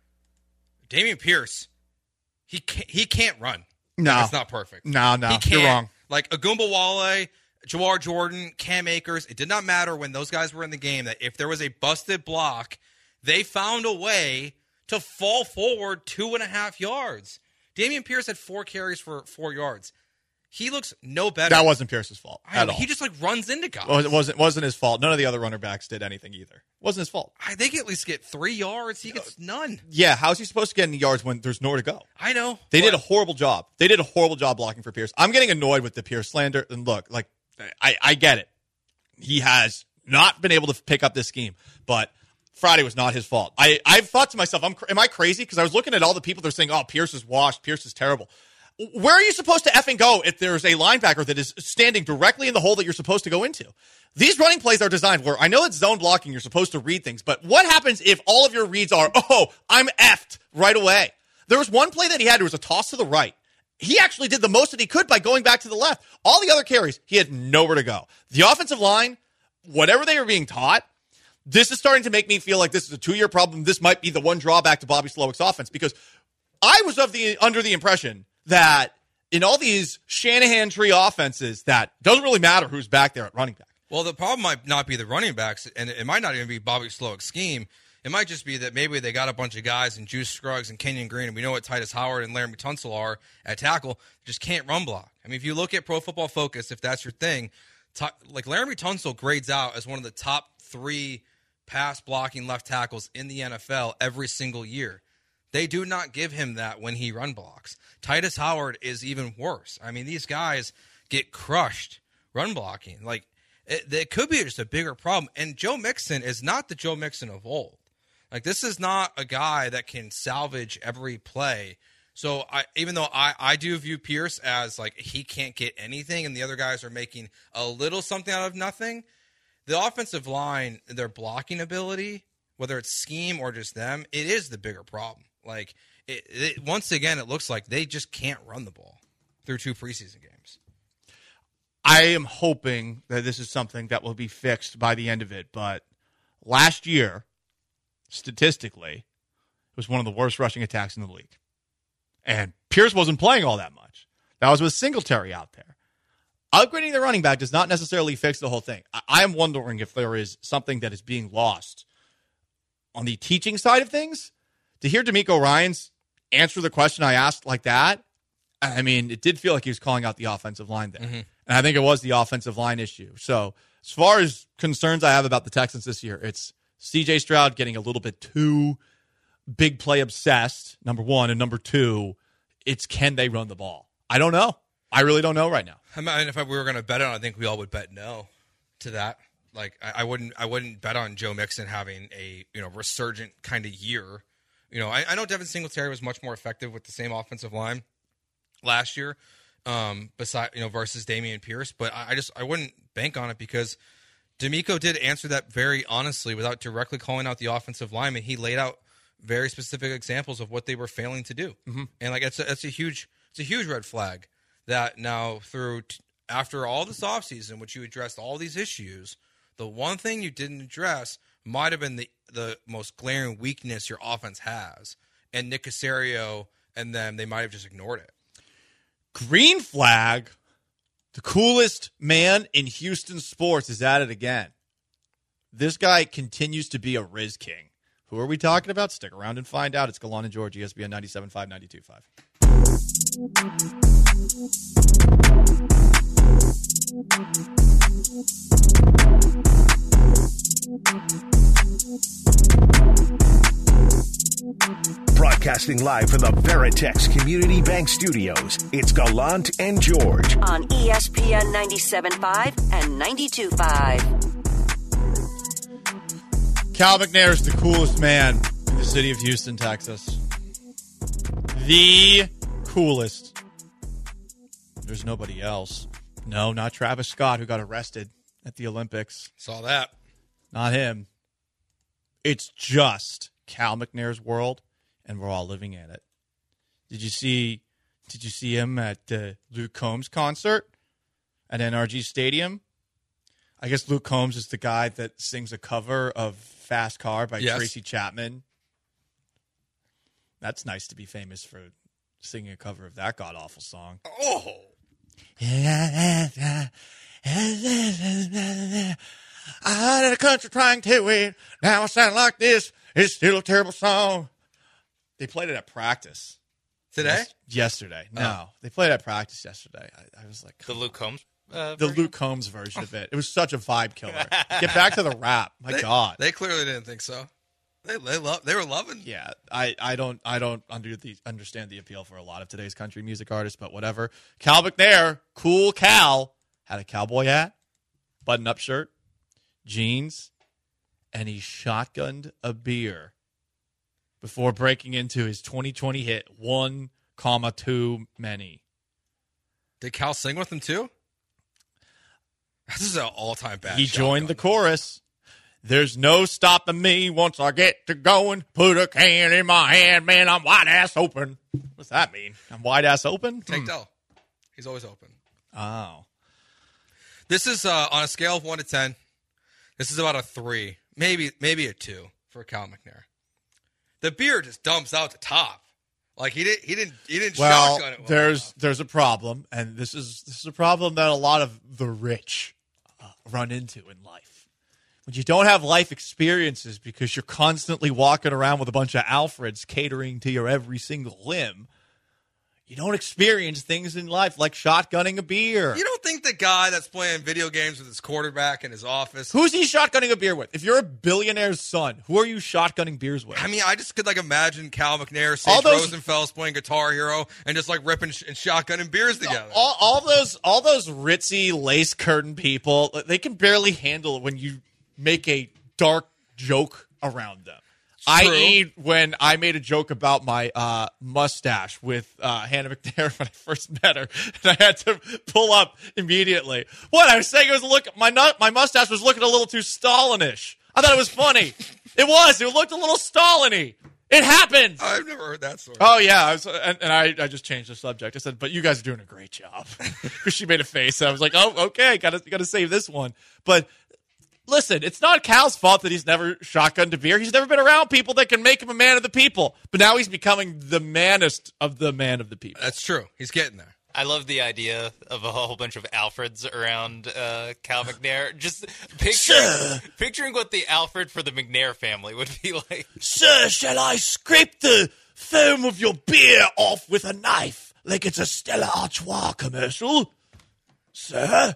Dameon Pierce, he can't, he can't run. No. It's not perfect. No, no, he can't. you're wrong. Like Agumbawale, Jawar Jordan, Cam Akers, it did not matter when those guys were in the game that if there was a busted block, they found a way to fall forward two and a half yards. Dameon Pierce had four carries for four yards. He looks no better. That wasn't Pierce's fault I at know, all. He just like runs into guys. Well, it wasn't wasn't his fault. None of the other runner backs did anything either. It wasn't his fault. I think at least get three yards. He gets none. Yeah, how's he supposed to get any yards when there's nowhere to go? I know. They but, did a horrible job. They did a horrible job blocking for Pierce. I'm getting annoyed with the Pierce slander. And look, like I, I get it. He has not been able to pick up this scheme, but Friday was not his fault. I I've thought to myself, I'm am I crazy? Because I was looking at all the people that are saying, "Oh, Pierce is washed. Pierce is terrible." Where are you supposed to effing go if there's a linebacker that is standing directly in the hole that you're supposed to go into? These running plays are designed where I know it's zone blocking. You're supposed to read things, but what happens if all of your reads are, oh, I'm effed right away? There was one play that he had. There was a toss to the right. He actually did the most that he could by going back to the left. All the other carries, he had nowhere to go. The offensive line, whatever they were being taught, this is starting to make me feel like this is a two-year problem. This might be the one drawback to Bobby Slowick's offense because I was of the under the impression that in all these Shanahan tree offenses that doesn't really matter who's back there at running back. Well, the problem might not be the running backs, and it might not even be Bobby Slowick's scheme. It might just be that maybe they got a bunch of guys in Juice Scruggs and Kenyon Green, and we know what Titus Howard and Laramie Tunsil are at tackle, just can't run block. I mean, if you look at Pro Football Focus, if that's your thing, t- like Laramie Tunsil grades out as one of the top three pass blocking left tackles in the N F L every single year. They do not give him that when he run blocks. Titus Howard is even worse. I mean, these guys get crushed run blocking. Like, it, it could be just a bigger problem. And Joe Mixon is not the Joe Mixon of old. Like, this is not a guy that can salvage every play. So, I, even though I, I do view Pierce as, like, he can't get anything and the other guys are making a little something out of nothing, the offensive line, their blocking ability, whether it's scheme or just them, it is the bigger problem. Like, it, it, once again, it looks like they just can't run the ball through two preseason games. I am hoping that this is something that will be fixed by the end of it. But last year, statistically, it was one of the worst rushing attacks in the league. And Pierce wasn't playing all that much. That was with Singletary out there. Upgrading the running back does not necessarily fix the whole thing. I, I am wondering if there is something that is being lost on the teaching side of things. To hear DeMeco Ryans answer the question I asked like that, I mean, it did feel like he was calling out the offensive line there. Mm-hmm. And I think it was the offensive line issue. So as far as concerns I have about the Texans this year, it's C J Stroud getting a little bit too big play obsessed, number one. And number two, it's can they run the ball? I don't know. I really don't know right now. I mean, if we were going to bet on it, I think we all would bet no to that. Like, I, I wouldn't I wouldn't bet on Joe Mixon having a, you know, resurgent kind of year. You know, I, I know Devin Singletary was much more effective with the same offensive line last year, um, beside you know versus Dameon Pierce, but I, I just I wouldn't bank on it because DeMeco did answer that very honestly without directly calling out the offensive lineman. He laid out very specific examples of what they were failing to do, mm-hmm. and like it's a, it's a huge it's a huge red flag that now through t- after all this offseason, which you addressed all these issues, the one thing you didn't address might have been the the most glaring weakness your offense has. And Nick Caserio and them, they might have just ignored it. Green flag, the coolest man in Houston sports is at it again. This guy continues to be a Riz King. Who are we talking about? Stick around and find out. It's Galan and George, E S P N ninety-seven point five, ninety-two point Broadcasting live from the Veritex Community Bank Studios, it's Gallant and George. On E S P N ninety-seven point five and ninety-two point five. Cal McNair is the coolest man in the city of Houston, Texas. The coolest. There's nobody else. No, not Travis Scott, who got arrested at the Olympics. Saw that. Not him. It's just Cal McNair's world, and we're all living in it. Did you see? Did you see him at the Luke Combs concert at N R G Stadium? I guess Luke Combs is the guy that sings a cover of "Fast Car" by Yes. Tracy Chapman. That's nice to be famous for singing a cover of that god awful song. Oh. Out of the country trying to win. Now I sound like this. It's still a terrible song. They played it at practice. Today? Yes- yesterday. No. They played it at practice yesterday. I, I was like, The Luke Combs uh, the version? Luke Combs version of it. It was such a vibe killer. Get back to the rap. My They, God. They clearly didn't think so. They they love they were loving. Yeah, I, I don't I don't under the, understand the appeal for a lot of today's country music artists, but whatever. Cal McNair, cool Cal, had a cowboy hat, button-up shirt, jeans, and he shotgunned a beer before breaking into his twenty twenty hit, one comma too many. Did Cal sing with them too? This is an all-time bad. He joined the shotgun. chorus. There's no stopping me once I get to going. Put a can in my hand, man, I'm wide ass open. What's that mean? I'm wide ass open? Tank Hmm. Dell. He's always open. Oh. This is uh, on a scale of one to ten. This is about a three, maybe maybe a two for Cal McNair. The beer just dumps out the top. Like he didn't he didn't he didn't Well, shotgun it. well there's enough. there's a problem, and this is this is a problem that a lot of the rich uh, run into in life. When you don't have life experiences because you're constantly walking around with a bunch of Alfreds catering to your every single limb, you don't experience things in life like shotgunning a beer. You don't think the guy that's playing video games with his quarterback in his office? Who's he shotgunning a beer with? If you're a billionaire's son, who are you shotgunning beers with? I mean, I just could like imagine Cal McNair, Sage All those- Rosenfels playing Guitar Hero and just like ripping sh- and shotgunning beers together. all, all those all those ritzy lace curtain people, they can barely handle it when you make a dark joke around them. that is, when I made a joke about my uh, mustache with uh, Hannah McNair when I first met her, and I had to pull up immediately. What I was saying was, look, my nut, my mustache was looking a little too Stalinish. I thought it was funny. It was. It looked a little Stalin-y. It happened. I've never heard that story. Oh yeah, I was, and, and I, I just changed the subject. I said, "But you guys are doing a great job." Because she made a face, and I was like, "Oh, okay, gotta gotta save this one." But listen, it's not Cal's fault that he's never shotgunned a beer. He's never been around people that can make him a man of the people. But now he's becoming the manest of the man of the people. That's true. He's getting there. I love the idea of a whole bunch of Alfreds around uh, Cal McNair. Just picturing, picturing what the Alfred for the McNair family would be like. Sir, shall I scrape the foam of your beer off with a knife like it's a Stella Artois commercial? Sir?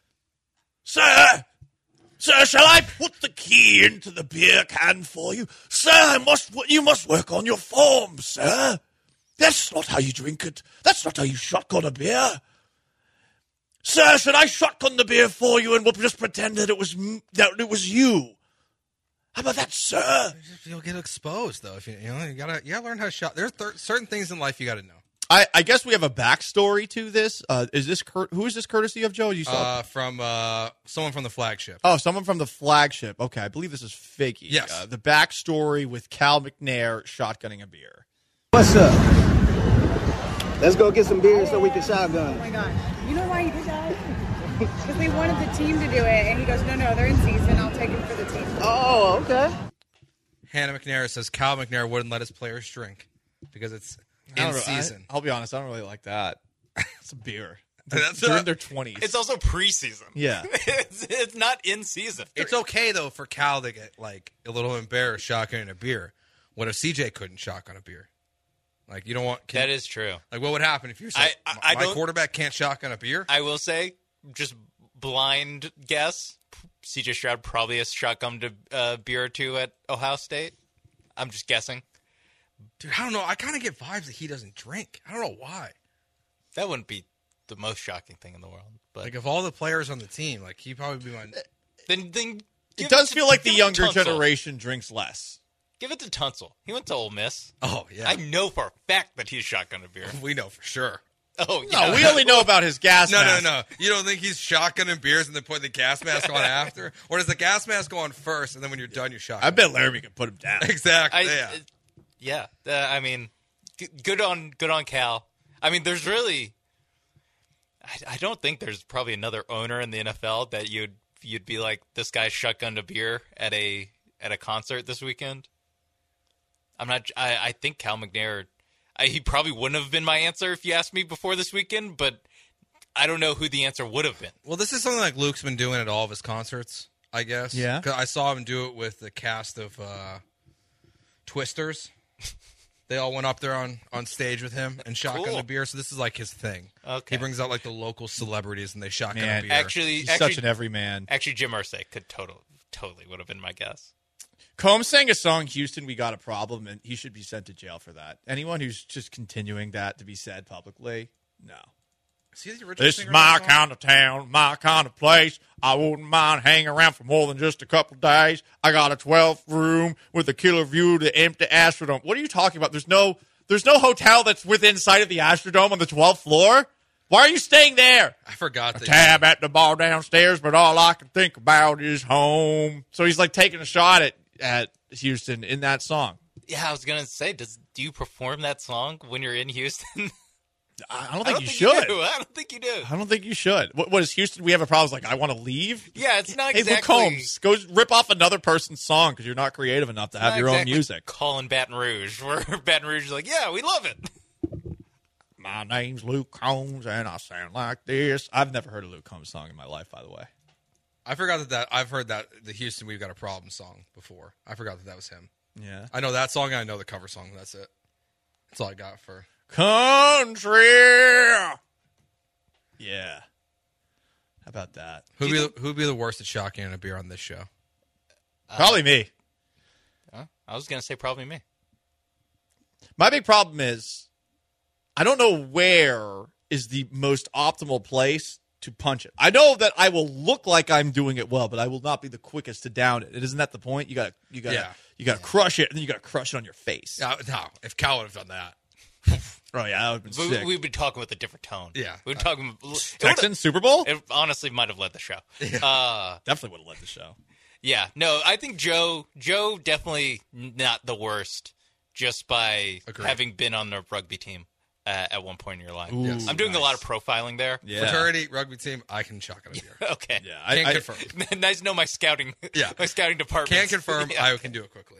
Sir? Sir, shall I put the key into the beer can for you? Sir, I must. You must work on your form, sir. That's not how you drink it. That's not how you shotgun a beer. Sir, should I shotgun the beer for you and we'll just pretend that it was m- that it was you? How about that, sir? You'll get exposed though. If you, you know, you gotta you gotta learn how to shot. There's th- certain things in life you gotta know. I, I guess we have a backstory to this. Uh, is this Cur- who is this courtesy of, Joe? You saw Uh, from uh, someone from the flagship. oh, someone from the flagship. Okay, I believe this is Fakey. Yes. Uh, the backstory with Cal McNair shotgunning a beer. What's up? Let's go get some beer so we can shotgun. Oh my gosh. You know why he did that? Because they wanted the team to do it, and he goes, no, no, they're in season. I'll take it for the team. Oh, okay. Hannah McNair says Cal McNair wouldn't let his players drink because it's I in don't re- season. I, will be honest, I don't really like that. It's a beer. That's They're a- in their twenties. It's also preseason. Yeah. it's, it's not in season. It's okay though for Cal to get like a little embarrassed shotgunning a beer. What if C J couldn't shotgun a beer? Like you don't want can, That is true. Like what would happen if you're saying I- I- I my don't- quarterback can't shotgun a beer? I will say, just blind guess, C J Stroud probably has shotgunned a uh, beer or two at Ohio State. I'm just guessing. Dude, I don't know. I kind of get vibes that he doesn't drink. I don't know why. That wouldn't be the most shocking thing in the world. But Like if all the players on the team, like he'd probably be my. then, then give It does to- feel like the give it to younger Tunsil. generation drinks less. Give it to Tunsil. He went to Ole Miss. Oh yeah, I know for a fact that he's shotgunned a beer. we know for sure. Oh, yeah. No, we only know about his gas No, mask. no, no. You don't think he's shotgunning beers and then putting the gas mask on after? Or does the gas mask go on first and then when you're done, you shotgun? I bet Laramie can put him down. Exactly. I, yeah. uh, yeah. Uh, I mean, g- good on good on Cal. I mean, there's really, I, I don't think there's probably another owner in the N F L that you'd you'd be like, this guy shotgunned a beer at a at a concert this weekend. I'm not. I, I think Cal McNair. I, he probably wouldn't have been my answer if you asked me before this weekend, but I don't know who the answer would have been. Well, this is something like Luke's been doing at all of his concerts, I guess. Yeah. 'Cause I saw him do it with the cast of uh, Twisters. They all went up there on, on stage with him and shotgun Cool. a beer. So this is like his thing. Okay. He brings out like the local celebrities and they shotgun Man, a beer. Actually, He's actually, such an everyman. actually, Jim Irsay could totally, totally would have been my guess. Combs sang a song, Houston, We Got a Problem, and he should be sent to jail for that. Anyone who's just continuing that to be said publicly, no. Is he the original This singer is of my that song? kind of town, my kind of place. I wouldn't mind hanging around for more than just a couple days. I got a twelfth room with a killer view of the empty Astrodome. What are you talking about? There's no there's no hotel that's within sight of the Astrodome on the twelfth floor. Why are you staying there? I forgot A that. tab at the bar downstairs, but all I can think about is home. So he's like taking a shot at, at Houston in that song. Yeah, I was gonna say, does do you perform that song when you're in Houston? I don't think I don't you think should. do. I don't think you do. I don't think you should. What, what is Houston? We have a problem. It's like, I want to leave. Yeah, it's not Hey, exactly. Luke Combs, go rip off another person's song because you're not creative enough to have not your own exactly music. Calling Baton Rouge, where Baton Rouge is like, yeah, we love it. My name's Luke Combs, and I sound like this. I've never heard a Luke Combs song in my life, by the way. I forgot that, that I've heard that the Houston We've Got a Problem song before. I forgot that that was him. Yeah. I know that song and I know the cover song. That's it. That's all I got for. Country. Yeah. How about that? Who'd be, the, who'd be the worst at shotgunning a beer on this show? Probably me. Huh? I was gonna say probably me. My big problem is I don't know where is the most optimal place to punch it. I know that I will look like I'm doing it well, but I will not be the quickest to down it. Isn't that the point? You got you got Yeah. you got to crush it, and then you got to crush it on your face. No, no, if Cal would have done that. Oh yeah, that would have been We, sick. we've been talking with a different tone. Yeah. we've been talking. it Texans Super Bowl would've- It honestly might have led the show. Uh, definitely would have led the show. yeah, no, I think Joe. Joe definitely not the worst, just by Agreed. having been on the rugby team uh, at one point in your life. Ooh, I'm doing nice. a lot of profiling there. Yeah, Fraternity, rugby team, I can shotgun a beer. Okay. yeah. I, Can't I, confirm. nice to know my scouting. Yeah. my scouting department. Can't confirm. Yeah. I can do it quickly.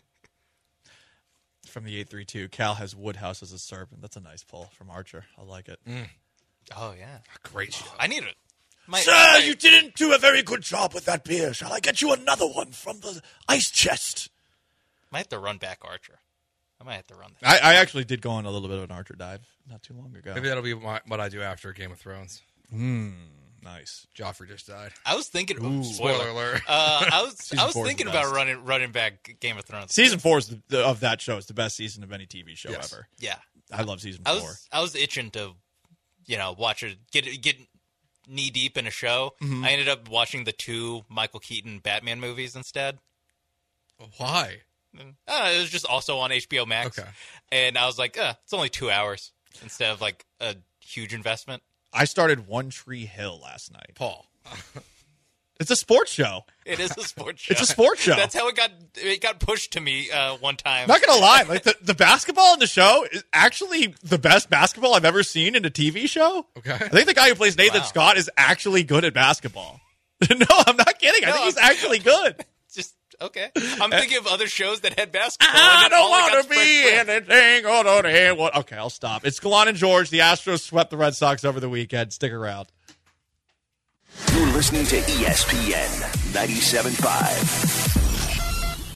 from the eight three two, Cal has Woodhouse as a serpent. That's a nice pull from Archer. I like it. Oh yeah, Great show. I need it. My, Sir, my- you didn't do a very good job with that beer. Shall I get you another one from the ice chest? might have to run back Archer. I might have to run that. I, I actually did go on a little bit of an Archer dive not too long ago. Maybe that'll be my, what I do after Game of Thrones. Nice. Joffrey just died. I was thinking. Ooh, Spoiler alert. Uh, I was I was four is thinking the about best. running running back Game of Thrones. Season four is the, the, of that show is the best season of any T V show Yes. ever. Yeah, I love season I four. was I was itching to, you know, watch it, get get knee deep in a show. I ended up watching the two Michael Keaton Batman movies instead. Why? Uh, it was just also on H B O Max. Okay. And I was like, uh, it's only two hours instead of like a huge investment. I started One Tree Hill last night. Paul. It's a sports show. It is a sports show. It's a sports show. That's how it got it got pushed to me uh, one time. Not gonna lie, like the, the basketball in the show is actually the best basketball I've ever seen in a T V show. Okay. I think the guy who plays Nathan Wow. Scott is actually good at basketball. No, I'm not kidding. I No, think he's I'm- actually good. Just okay. I'm thinking of other shows that had basketball. I and then all don't I got want to was be Fresh Prince. anything other than what. Okay, I'll stop. It's Gallant and George. The Astros swept the Red Sox over the weekend. Stick around. You're listening to E S P N ninety-seven point five.